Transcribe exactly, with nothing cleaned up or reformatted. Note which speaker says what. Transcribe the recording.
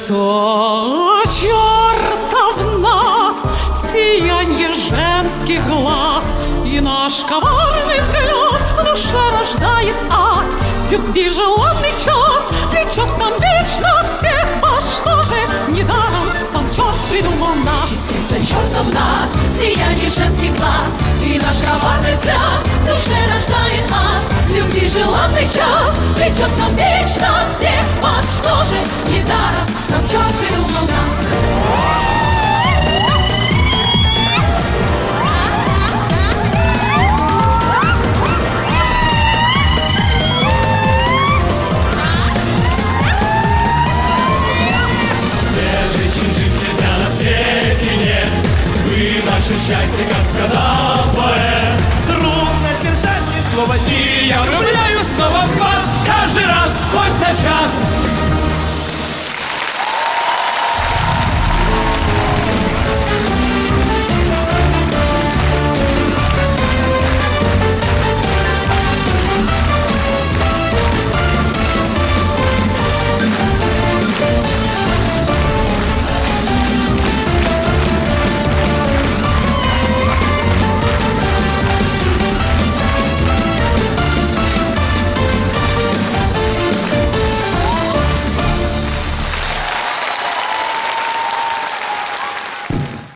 Speaker 1: Лицо черта в нас, сиянье женских глаз, и наш коварный взгляд в душе рождает ад. Любви желанный час влечет нам вечно всех. А что же недаром сам черт придумал нас?
Speaker 2: Частица черта в нас, сиянье женских глаз, и наш коварный взгляд в душе рождает ад. Любви желанный час влечет нам вечно всех. А что же недаром сам черт придумал нас?
Speaker 3: Наше счастье, как сказал поэт. Трудно сдержать ни слова, и я влюбляюсь снова в вас. Каждый раз, хоть на час,